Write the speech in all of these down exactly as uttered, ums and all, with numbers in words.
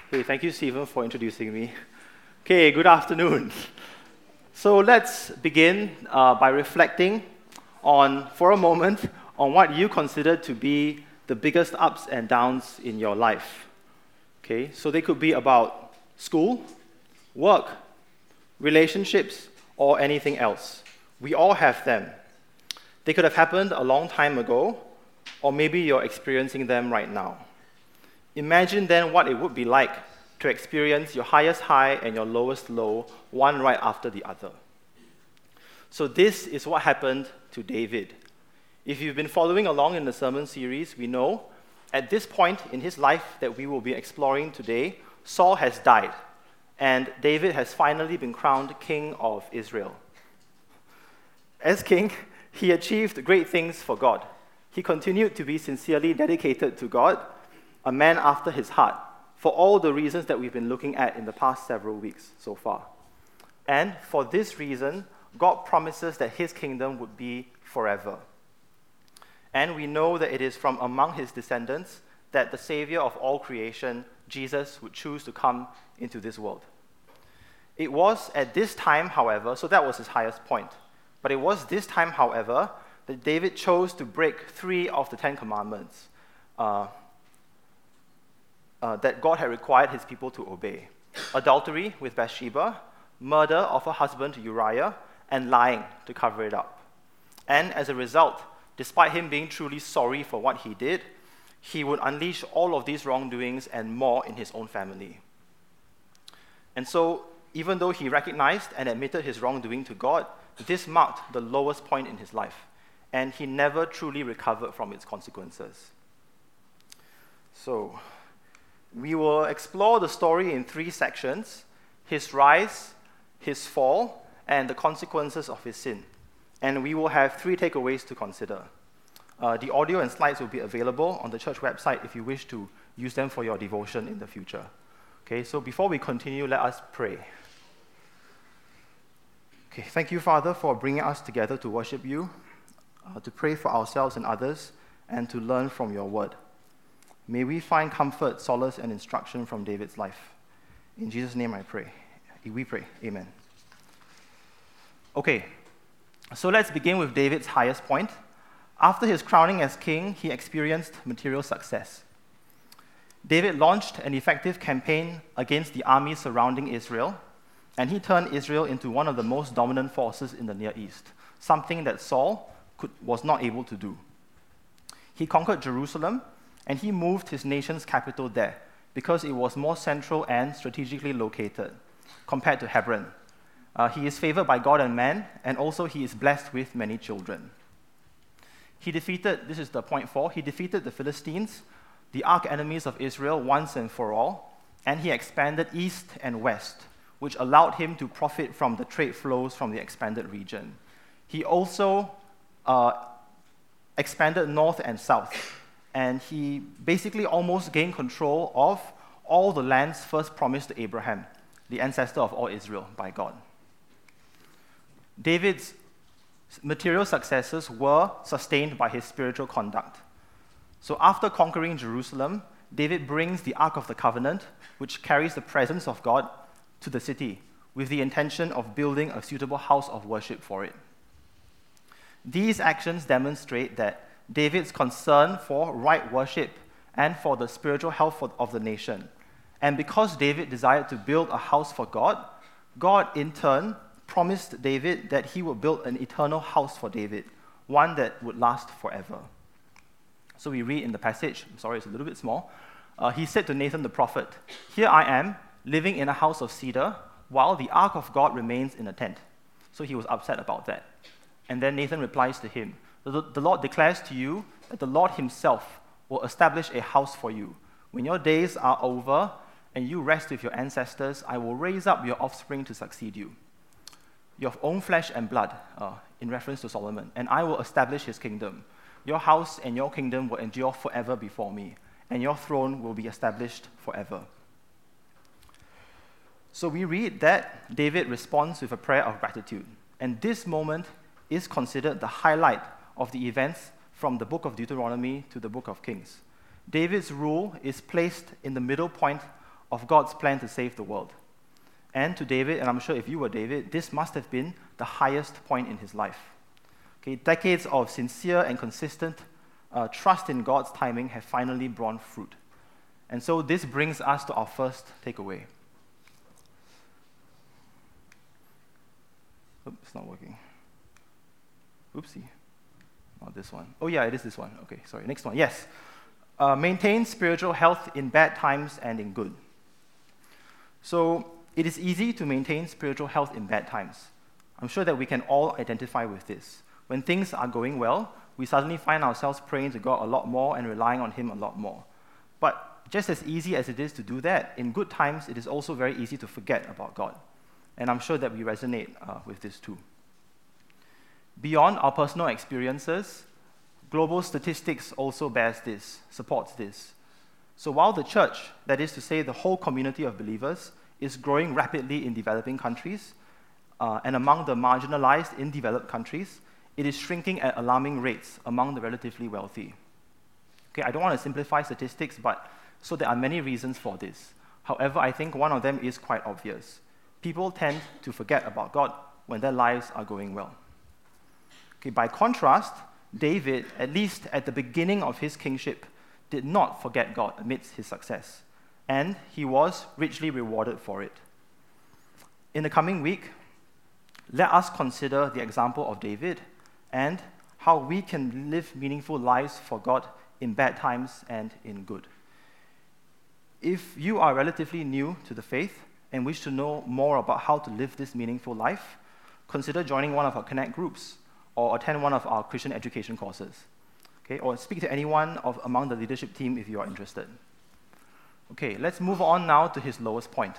Hey, thank you, Stephen, for introducing me. Okay, good afternoon. So let's begin uh, by reflecting on, for a moment, on what you consider to be the biggest ups and downs in your life. Okay, so they could be about school, work, relationships, or anything else. We all have them. They could have happened a long time ago, or maybe you're experiencing them right now. Imagine then what it would be like to experience your highest high and your lowest low, one right after the other. So this is what happened to David. If you've been following along in the sermon series, we know at this point in his life that we will be exploring today, Saul has died, and David has finally been crowned king of Israel. As king, he achieved great things for God. He continued to be sincerely dedicated to God, a man after his heart, for all the reasons that we've been looking at in the past several weeks so far. And for this reason, God promises that his kingdom would be forever. And we know that it is from among his descendants that the Savior of all creation, Jesus, would choose to come into this world. It was at this time, however, so that was his highest point, but it was this time, however, that David chose to break three of the Ten Commandments uh, uh, that God had required his people to obey. Adultery with Bathsheba, murder of her husband Uriah, and lying to cover it up. And as a result, despite him being truly sorry for what he did, he would unleash all of these wrongdoings and more in his own family. And so, even though he recognized and admitted his wrongdoing to God, this marked the lowest point in his life, and he never truly recovered from its consequences. So, we will explore the story in three sections: his rise, his fall, and the consequences of his sin. And we will have three takeaways to consider. Uh, the audio and slides will be available on the church website if you wish to use them for your devotion in the future. Okay, so before we continue, let us pray. Okay, thank you, Father, for bringing us together to worship you, uh, to pray for ourselves and others, and to learn from your word. May we find comfort, solace, and instruction from David's life. In Jesus' name I pray. We pray. Amen. Okay, so let's begin with David's highest point. After his crowning as king, he experienced material success. David launched an effective campaign against the army surrounding Israel, and he turned Israel into one of the most dominant forces in the Near East, something that Saul could, was not able to do. He conquered Jerusalem, and he moved his nation's capital there because it was more central and strategically located compared to Hebron. Uh, he is favored by God and man, and also he is blessed with many children. He defeated, this is the point four, he defeated the Philistines, the arch-enemies of Israel, once and for all, and he expanded east and west, which allowed him to profit from the trade flows from the expanded region. He also uh, expanded north and south, and he basically almost gained control of all the lands first promised to Abraham, the ancestor of all Israel, by God. David's material successes were sustained by his spiritual conduct. So after conquering Jerusalem, David brings the Ark of the Covenant, which carries the presence of God, to the city, with the intention of building a suitable house of worship for it. These actions demonstrate that David's concern for right worship and for the spiritual health of the nation. And because David desired to build a house for God, God in turn promised David that he would build an eternal house for David, one that would last forever. So we read in the passage, I'm sorry, it's a little bit small. Uh, he said to Nathan the prophet, "Here I am, living in a house of cedar, while the ark of God remains in a tent." So he was upset about that. And then Nathan replies to him, "The, the Lord declares to you that the Lord himself will establish a house for you. When your days are over and you rest with your ancestors, I will raise up your offspring to succeed you, your own flesh and blood," uh, in reference to Solomon, "and I will establish his kingdom. Your house and your kingdom will endure forever before me, and your throne will be established forever." So we read that David responds with a prayer of gratitude, and this moment is considered the highlight of the events from the book of Deuteronomy to the book of Kings. David's rule is placed in the middle point of God's plan to save the world. And to David, and I'm sure if you were David, this must have been the highest point in his life. Okay, decades of sincere and consistent uh, trust in God's timing have finally borne fruit. And so this brings us to our first takeaway. Oops, it's not working. Oopsie. Not this one. Oh yeah, it is this one. Okay, sorry. Next one. Yes. Uh, maintain spiritual health in bad times and in good. So it is easy to maintain spiritual health in bad times. I'm sure that we can all identify with this. When things are going well, we suddenly find ourselves praying to God a lot more and relying on Him a lot more. But just as easy as it is to do that, in good times, it is also very easy to forget about God. And I'm sure that we resonate uh, with this too. Beyond our personal experiences, global statistics also bears this, supports this. So while the church, that is to say the whole community of believers, is growing rapidly in developing countries, uh, and among the marginalized in developed countries, it is shrinking at alarming rates among the relatively wealthy. Okay, I don't want to simplify statistics, but so there are many reasons for this. However, I think one of them is quite obvious. People tend to forget about God when their lives are going well. Okay, by contrast, David, at least at the beginning of his kingship, did not forget God amidst his success, and he was richly rewarded for it. In the coming week, let us consider the example of David and how we can live meaningful lives for God in bad times and in good. If you are relatively new to the faith and wish to know more about how to live this meaningful life, consider joining one of our Connect groups or attend one of our Christian education courses. Okay, or speak to anyone of, among the leadership team if you are interested. Okay, let's move on now to his lowest point.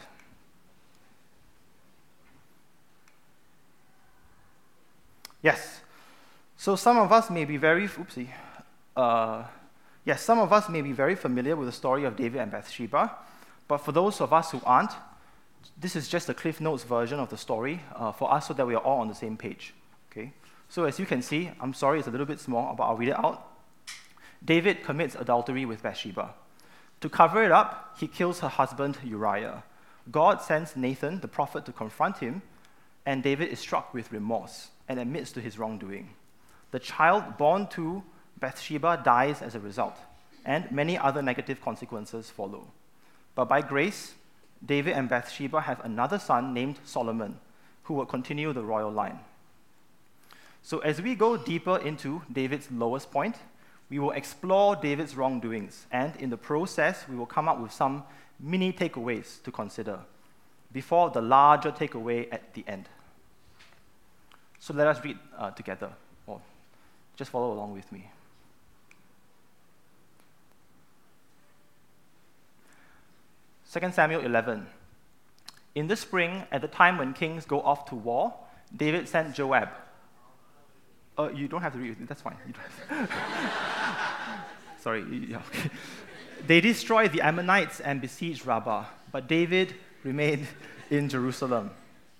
Yes, so some of us may be very, oopsie, uh, yes, some of us may be very familiar with the story of David and Bathsheba, but for those of us who aren't, this is just a Cliff Notes version of the story uh, for us so that we are all on the same page. Okay, so as you can see, I'm sorry it's a little bit small, but I'll read it out. David commits adultery with Bathsheba. To cover it up, he kills her husband Uriah. God sends Nathan, the prophet, to confront him, and David is struck with remorse and admits to his wrongdoing. The child born to Bathsheba dies as a result, and many other negative consequences follow. But by grace, David and Bathsheba have another son named Solomon, who will continue the royal line. So as we go deeper into David's lowest point, we will explore David's wrongdoings, and in the process, we will come up with some mini takeaways to consider before the larger takeaway at the end. So let us read uh, together, or just follow along with me. Second Samuel eleven. In the spring, at the time when kings go off to war, David sent Joab. Uh, you don't have to read it, that's fine. You don't have to. Sorry, yeah, okay. They destroyed the Ammonites and besieged Rabbah, but David remained in Jerusalem.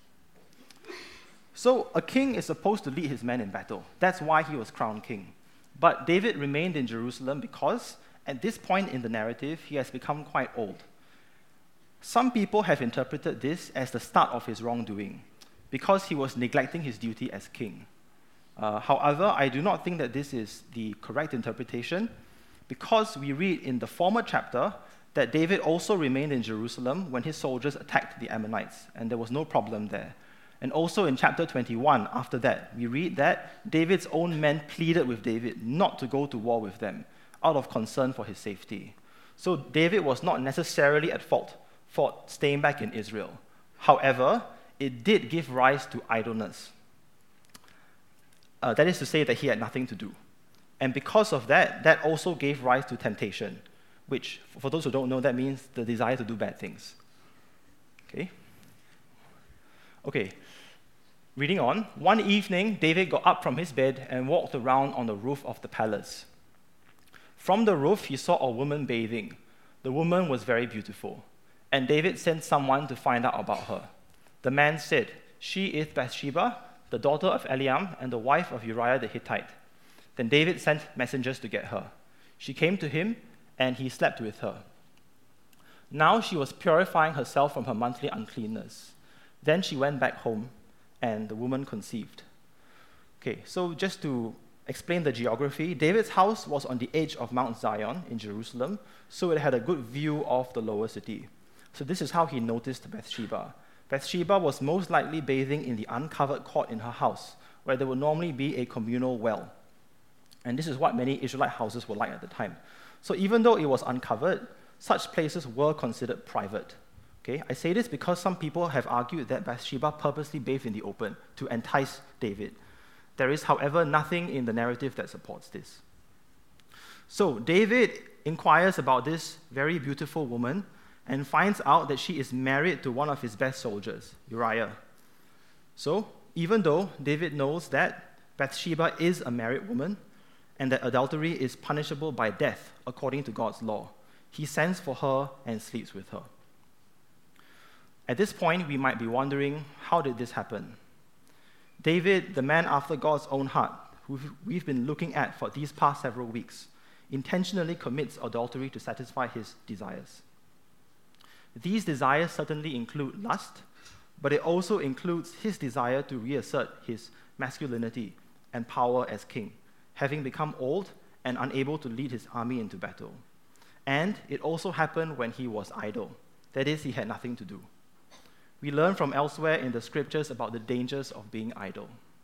So a king is supposed to lead his men in battle. That's why he was crowned king. But David remained in Jerusalem because, at this point in the narrative, he has become quite old. Some people have interpreted this as the start of his wrongdoing, because he was neglecting his duty as king. Uh, however, I do not think that this is the correct interpretation, because we read in the former chapter that David also remained in Jerusalem when his soldiers attacked the Ammonites, and there was no problem there. And also in chapter twenty-one, after that, we read that David's own men pleaded with David not to go to war with them, out of concern for his safety. So David was not necessarily at fault for staying back in Israel. However, it did give rise to idleness. Uh, that is to say that he had nothing to do. And because of that, that also gave rise to temptation, which, for those who don't know, that means the desire to do bad things. Okay? Okay, reading on. One evening, David got up from his bed and walked around on the roof of the palace. From the roof, he saw a woman bathing. The woman was very beautiful, and David sent someone to find out about her. The man said, "She is Bathsheba, the daughter of Eliam and the wife of Uriah the Hittite." Then David sent messengers to get her. She came to him, and he slept with her. Now she was purifying herself from her monthly uncleanness. Then she went back home, and the woman conceived. Okay, so just to explain the geography, David's house was on the edge of Mount Zion in Jerusalem, so it had a good view of the lower city. So this is how he noticed Bathsheba. Bathsheba was most likely bathing in the uncovered court in her house, where there would normally be a communal well. And this is what many Israelite houses were like at the time. So even though it was uncovered, such places were considered private. Okay? I say this because some people have argued that Bathsheba purposely bathed in the open to entice David. There is, however, nothing in the narrative that supports this. So David inquires about this very beautiful woman and finds out that she is married to one of his best soldiers, Uriah. So even though David knows that Bathsheba is a married woman and that adultery is punishable by death according to God's law, he sends for her and sleeps with her. At this point, we might be wondering, how did this happen? David, the man after God's own heart, who we've been looking at for these past several weeks, intentionally commits adultery to satisfy his desires. These desires certainly include lust, but it also includes his desire to reassert his masculinity and power as king, having become old and unable to lead his army into battle. And it also happened when he was idle. That is, he had nothing to do. We learn from elsewhere in the scriptures about the dangers of being idle.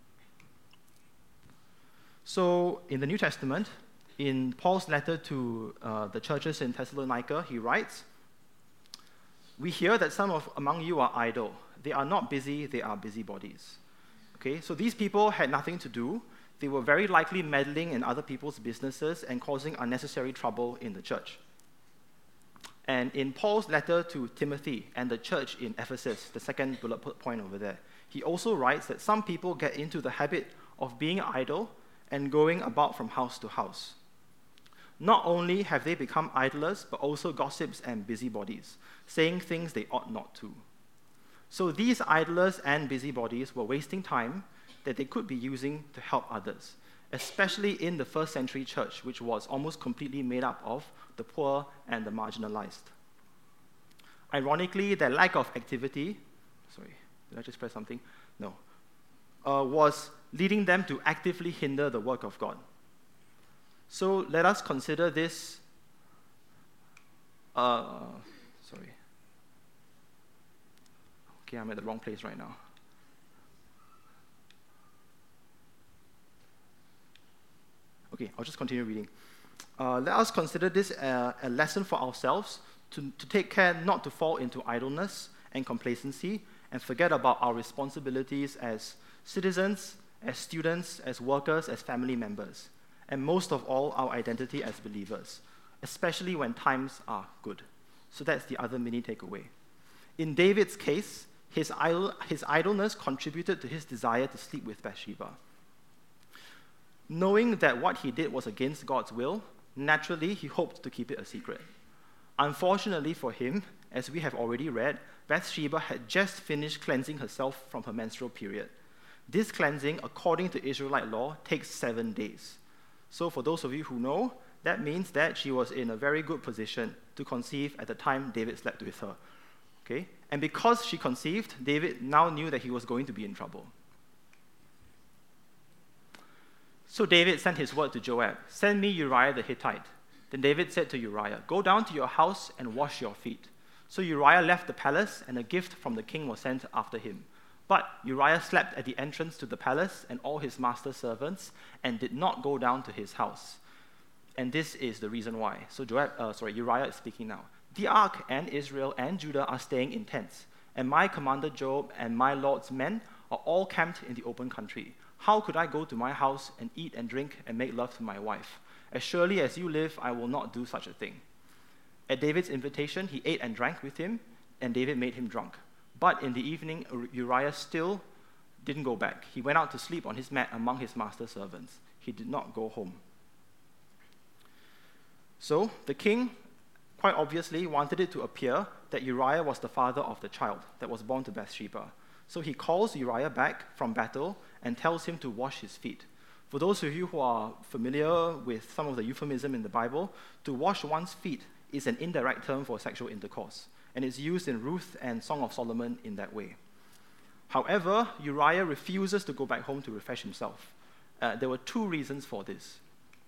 So, in the New Testament, in Paul's letter to uh, the churches in Thessalonica, he writes, "We hear that some of among you are idle. They are not busy, they are busybodies." Okay, so these people had nothing to do. They were very likely meddling in other people's businesses and causing unnecessary trouble in the church. And in Paul's letter to Timothy and the church in Ephesus, the second bullet point over there, he also writes that some people get into the habit of being idle and going about from house to house. Not only have they become idlers, but also gossips and busybodies, saying things they ought not to. So these idlers and busybodies were wasting time that they could be using to help others, especially in the first century church, which was almost completely made up of the poor and the marginalized. Ironically, their lack of activity, sorry, did I just press something? No, uh, was leading them to actively hinder the work of God. So let us consider this, uh, sorry. Okay, I'm at the wrong place right now. Okay, I'll just continue reading. Uh, let us consider this a, a lesson for ourselves to, to take care not to fall into idleness and complacency and forget about our responsibilities as citizens, as students, as workers, as family members, and most of all, our identity as believers, especially when times are good. So that's the other mini takeaway. In David's case, his, idle, his idleness contributed to his desire to sleep with Bathsheba. Knowing that what he did was against God's will, naturally, he hoped to keep it a secret. Unfortunately for him, as we have already read, Bathsheba had just finished cleansing herself from her menstrual period. This cleansing, according to Israelite law, takes seven days. So for those of you who know, that means that she was in a very good position to conceive at the time David slept with her. Okay? And because she conceived, David now knew that he was going to be in trouble. So David sent his word to Joab, "Send me Uriah the Hittite." Then David said to Uriah, "Go down to your house and wash your feet." So Uriah left the palace, and a gift from the king was sent after him. But Uriah slept at the entrance to the palace and all his master's servants, and did not go down to his house. And this is the reason why. So Joab, uh, sorry, Uriah is speaking now. "The ark and Israel and Judah are staying in tents, and my commander Joab and my lord's men are all camped in the open country. How could I go to my house and eat and drink and make love to my wife? As surely as you live, I will not do such a thing." At David's invitation, he ate and drank with him, and David made him drunk. But in the evening, Uriah still didn't go back. He went out to sleep on his mat among his master's servants. He did not go home. So the king, quite obviously, wanted it to appear that Uriah was the father of the child that was born to Bathsheba. So he calls Uriah back from battle and tells him to wash his feet. For those of you who are familiar with some of the euphemism in the Bible, to wash one's feet is an indirect term for sexual intercourse, and it's used in Ruth and Song of Solomon in that way. However, Uriah refuses to go back home to refresh himself. Uh, there were two reasons for this.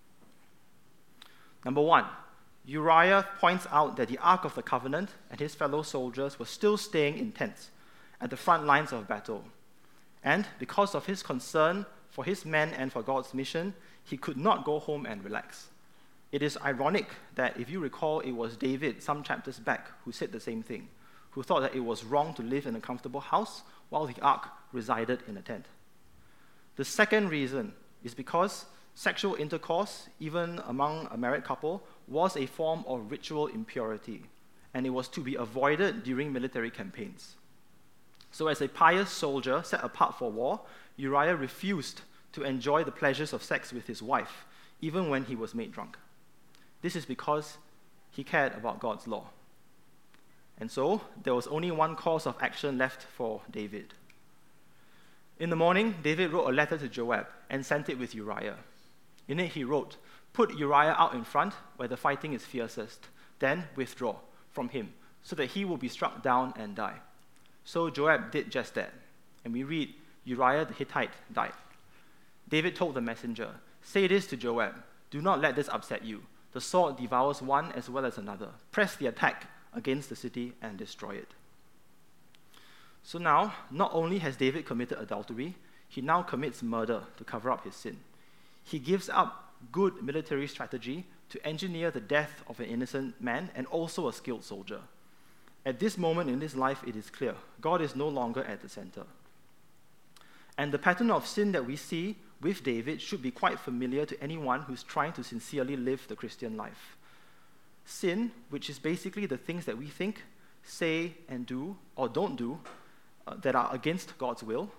Number one, Uriah points out that the Ark of the Covenant and his fellow soldiers were still staying in tents at the front lines of battle. And because of his concern for his men and for God's mission, he could not go home and relax. It is ironic that, if you recall, it was David some chapters back who said the same thing, who thought that it was wrong to live in a comfortable house while the ark resided in a tent. The second reason is because sexual intercourse, even among a married couple, was a form of ritual impurity, and it was to be avoided during military campaigns. So as a pious soldier set apart for war, Uriah refused to enjoy the pleasures of sex with his wife, even when he was made drunk. This is because he cared about God's law. And so, there was only one course of action left for David. In the morning, David wrote a letter to Joab and sent it with Uriah. In it, he wrote, "Put Uriah out in front where the fighting is fiercest, then withdraw from him, so that he will be struck down and die." So Joab did just that. And we read, Uriah the Hittite died. David told the messenger, "Say this to Joab, do not let this upset you. The sword devours one as well as another. Press the attack against the city and destroy it." So now, not only has David committed adultery, he now commits murder to cover up his sin. He gives up good military strategy to engineer the death of an innocent man and also a skilled soldier. At this moment in his life, it is clear, God is no longer at the center. And the pattern of sin that we see with David should be quite familiar to anyone who's trying to sincerely live the Christian life. Sin, which is basically the things that we think, say, and do, or don't do, uh, that are against God's will,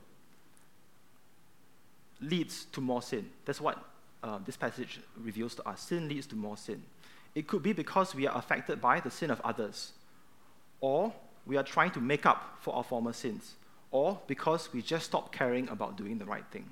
leads to more sin. That's what uh, this passage reveals to us. Sin leads to more sin. It could be because we are affected by the sin of others, or we are trying to make up for our former sins, or because we just stopped caring about doing the right thing.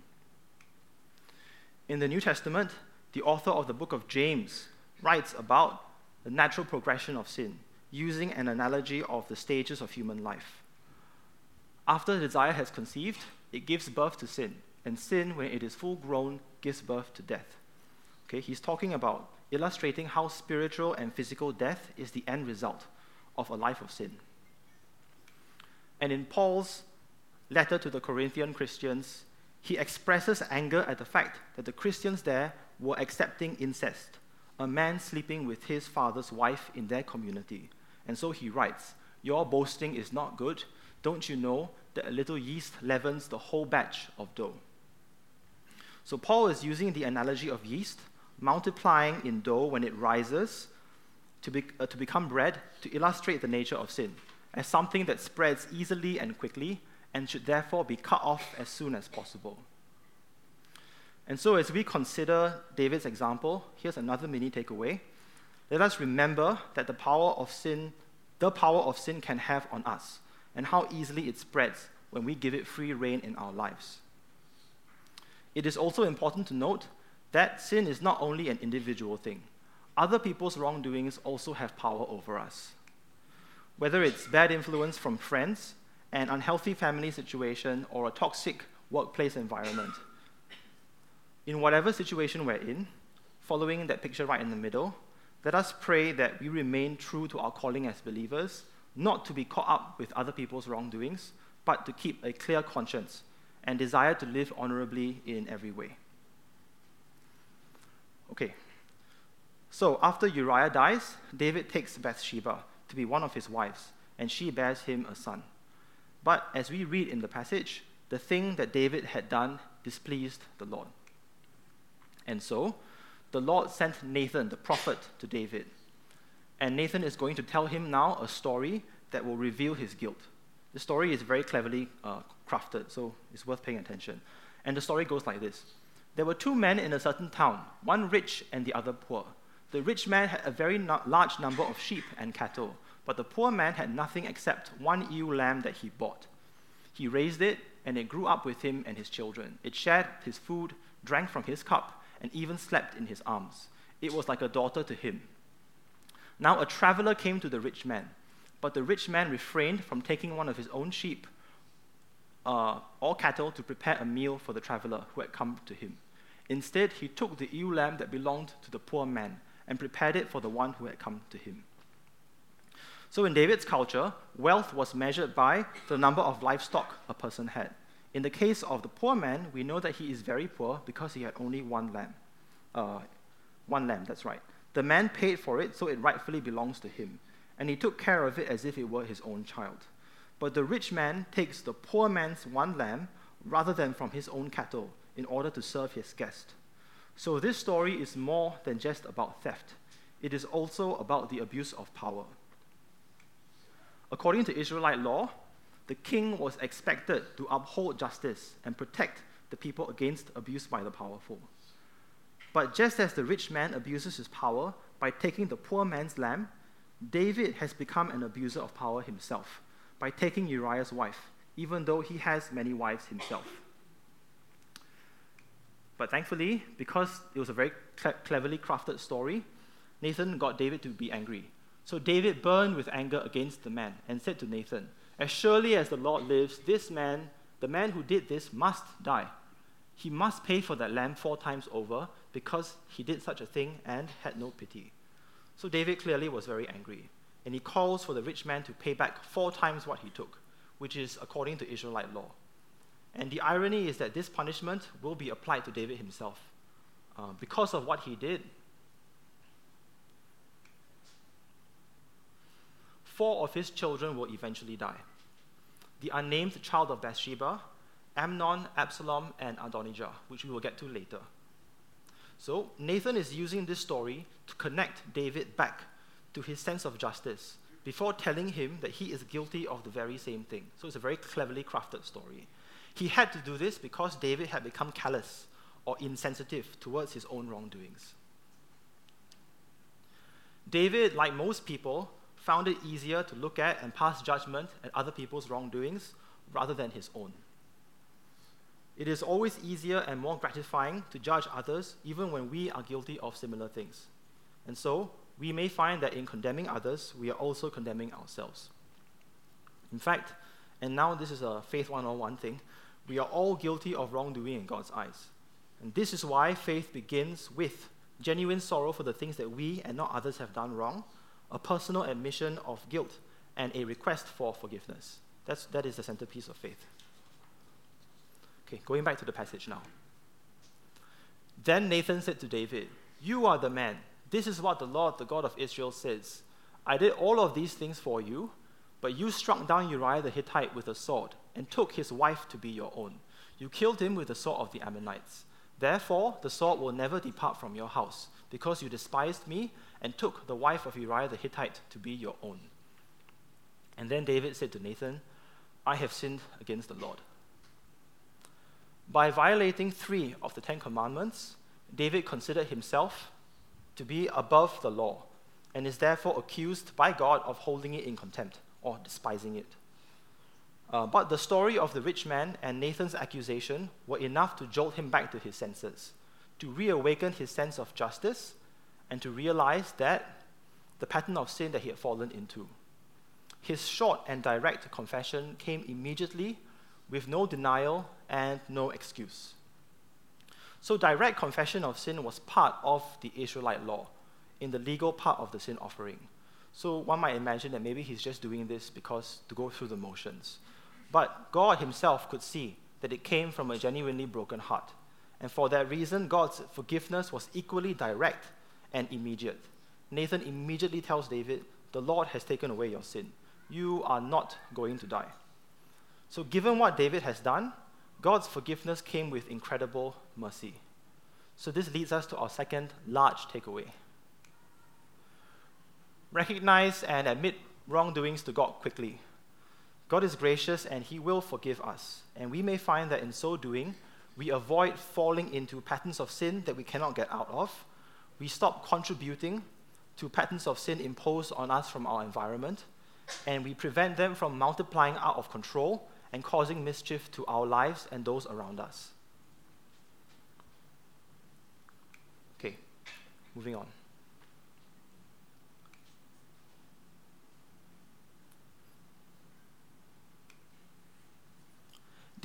In the New Testament, the author of the book of James writes about the natural progression of sin, using an analogy of the stages of human life. After the desire has conceived, it gives birth to sin, and sin, when it is full grown, gives birth to death. Okay, he's talking about illustrating how spiritual and physical death is the end result of a life of sin. And in Paul's letter to the Corinthian Christians, he expresses anger at the fact that the Christians there were accepting incest, a man sleeping with his father's wife in their community. And so he writes, "Your boasting is not good. Don't you know that a little yeast leavens the whole batch of dough?" So Paul is using the analogy of yeast, multiplying in dough when it rises to, be, uh, to become bread, to illustrate the nature of sin, as something that spreads easily and quickly, and should therefore be cut off as soon as possible. And so as we consider David's example, here's another mini takeaway. Let us remember that the power of sin, the power of sin can have on us, and how easily it spreads when we give it free rein in our lives. It is also important to note that sin is not only an individual thing. Other people's wrongdoings also have power over us. Whether it's bad influence from friends, an unhealthy family situation, or a toxic workplace environment. In whatever situation we're in, following that picture right in the middle, let us pray that we remain true to our calling as believers, not to be caught up with other people's wrongdoings, but to keep a clear conscience and desire to live honorably in every way. Okay, so after Uriah dies, David takes Bathsheba to be one of his wives, and she bears him a son. But as we read in the passage, the thing that David had done displeased the Lord. And so, the Lord sent Nathan, the prophet, to David. And Nathan is going to tell him now a story that will reveal his guilt. The story is very cleverly uh, crafted, so it's worth paying attention. And the story goes like this. There were two men in a certain town, one rich and the other poor. The rich man had a very no- large number of sheep and cattle, but the poor man had nothing except one ewe lamb that he bought. He raised it, and it grew up with him and his children. It shared his food, drank from his cup, and even slept in his arms. It was like a daughter to him. Now a traveler came to the rich man, but the rich man refrained from taking one of his own sheep uh, or cattle to prepare a meal for the traveler who had come to him. Instead, he took the ewe lamb that belonged to the poor man and prepared it for the one who had come to him. So in David's culture, wealth was measured by the number of livestock a person had. In the case of the poor man, we know that he is very poor because he had only one lamb. Uh, one lamb, that's right. The man paid for it, so it rightfully belongs to him, and he took care of it as if it were his own child. But the rich man takes the poor man's one lamb rather than from his own cattle in order to serve his guest. So this story is more than just about theft. It is also about the abuse of power. According to Israelite law, the king was expected to uphold justice and protect the people against abuse by the powerful. But just as the rich man abuses his power by taking the poor man's lamb, David has become an abuser of power himself by taking Uriah's wife, even though he has many wives himself. But thankfully, because it was a very cle- cleverly crafted story, Nathan got David to be angry. So David burned with anger against the man and said to Nathan, "As surely as the Lord lives, this man, the man who did this, must die. He must pay for that lamb four times over because he did such a thing and had no pity." So David clearly was very angry, and he calls for the rich man to pay back four times what he took, which is according to Israelite law. And the irony is that this punishment will be applied to David himself. Uh, because of what he did, four of his children will eventually die. The unnamed child of Bathsheba, Amnon, Absalom, and Adonijah, which we will get to later. So Nathan is using this story to connect David back to his sense of justice before telling him that he is guilty of the very same thing. So it's a very cleverly crafted story. He had to do this because David had become callous or insensitive towards his own wrongdoings. David, like most people, found it easier to look at and pass judgment at other people's wrongdoings rather than his own. It is always easier and more gratifying to judge others even when we are guilty of similar things. And so, we may find that in condemning others, we are also condemning ourselves. In fact, and now this is a Faith one oh one thing, we are all guilty of wrongdoing in God's eyes. And this is why faith begins with genuine sorrow for the things that we and not others have done wrong, a personal admission of guilt, and a request for forgiveness. That's, that is the centerpiece of faith. Okay, going back to the passage now. Then Nathan said to David, "You are the man. This is what the Lord, the God of Israel, says. I did all of these things for you, but you struck down Uriah the Hittite with a sword and took his wife to be your own. You killed him with the sword of the Ammonites. Therefore, the sword will never depart from your house, because you despised me and took the wife of Uriah the Hittite to be your own." And then David said to Nathan, "I have sinned against the Lord." By violating three of the Ten Commandments, David considered himself to be above the law and is therefore accused by God of holding it in contempt or despising it. Uh, but the story of the rich man and Nathan's accusation were enough to jolt him back to his senses, to reawaken his sense of justice, and to realize that the pattern of sin that he had fallen into. His short and direct confession came immediately with no denial and no excuse. So direct confession of sin was part of the Israelite law in the legal part of the sin offering. So one might imagine that maybe he's just doing this because to go through the motions. But God himself could see that it came from a genuinely broken heart. And for that reason, God's forgiveness was equally direct and immediate. Nathan immediately tells David, "The Lord has taken away your sin. You are not going to die." So given what David has done, God's forgiveness came with incredible mercy. So this leads us to our second large takeaway. Recognize and admit wrongdoings to God quickly. God is gracious and he will forgive us. And we may find that in so doing, we avoid falling into patterns of sin that we cannot get out of. We stop contributing to patterns of sin imposed on us from our environment. And we prevent them from multiplying out of control and causing mischief to our lives and those around us. Okay, moving on.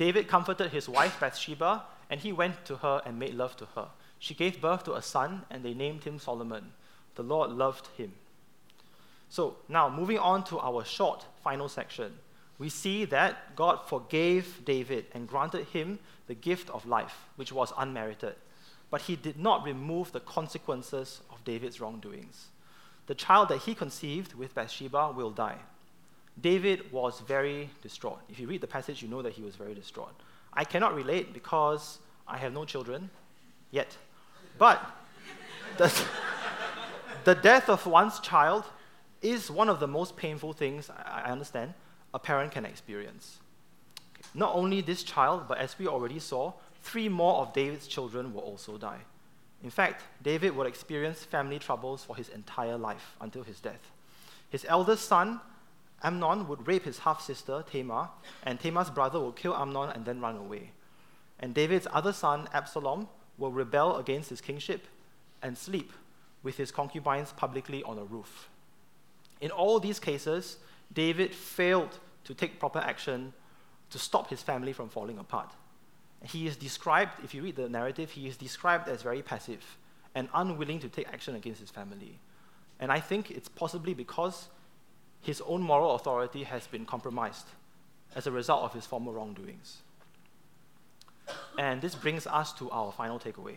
David comforted his wife Bathsheba, and he went to her and made love to her. She gave birth to a son, and they named him Solomon. The Lord loved him. So now, moving on to our short final section, we see that God forgave David and granted him the gift of life, which was unmerited. But he did not remove the consequences of David's wrongdoings. The child that he conceived with Bathsheba will die. David was very distraught. If you read the passage, you know that he was very distraught. I cannot relate because I have no children yet. But the, the death of one's child is one of the most painful things, I understand, a parent can experience. Okay. Not only this child, but as we already saw, three more of David's children will also die. In fact, David would experience family troubles for his entire life until his death. His eldest son, Amnon, would rape his half-sister, Tamar, and Tamar's brother will kill Amnon and then run away. And David's other son, Absalom, will rebel against his kingship and sleep with his concubines publicly on a roof. In all these cases, David failed to take proper action to stop his family from falling apart. He is described, if you read the narrative, he is described as very passive and unwilling to take action against his family. And I think it's possibly because his own moral authority has been compromised as a result of his former wrongdoings. And this brings us to our final takeaway.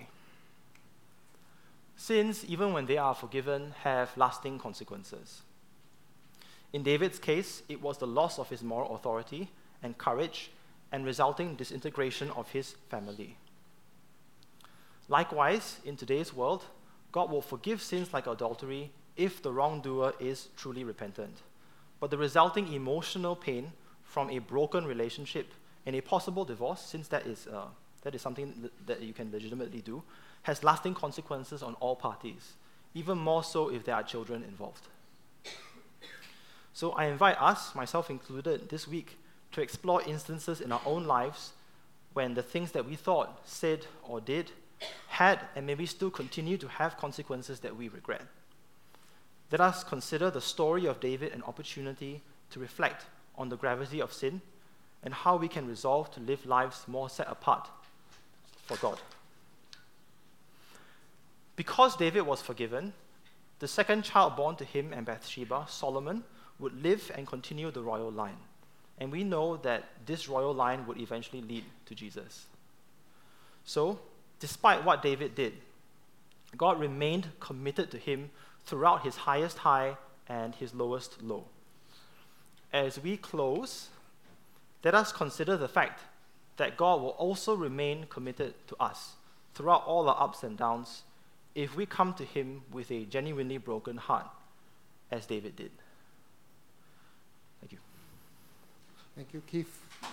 Sins, even when they are forgiven, have lasting consequences. In David's case, it was the loss of his moral authority and courage and resulting disintegration of his family. Likewise, in today's world, God will forgive sins like adultery if the wrongdoer is truly repentant. But the resulting emotional pain from a broken relationship and a possible divorce, since that is, uh, that is something that you can legitimately do, has lasting consequences on all parties, even more so if there are children involved. So I invite us, myself included, this week to explore instances in our own lives when the things that we thought, said, or did had and maybe still continue to have consequences that we regret. Let us consider the story of David an opportunity to reflect on the gravity of sin and how we can resolve to live lives more set apart for God. Because David was forgiven, the second child born to him and Bathsheba, Solomon, would live and continue the royal line. And we know that this royal line would eventually lead to Jesus. So, despite what David did, God remained committed to him throughout his highest high and his lowest low. As we close, let us consider the fact that God will also remain committed to us throughout all our ups and downs if we come to him with a genuinely broken heart, as David did. Thank you. Thank you, Keith.